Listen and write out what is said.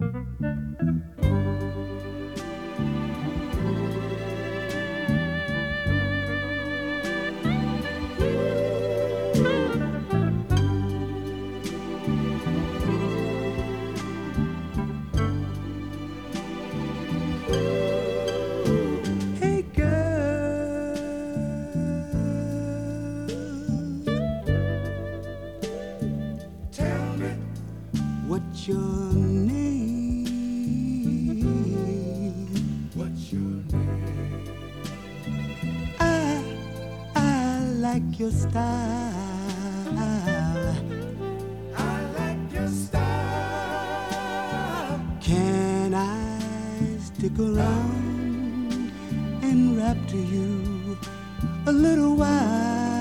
Hey girl, tell me what's your name? What's your name? I like your style. I like your style. Can I stick around and rap to you a little while?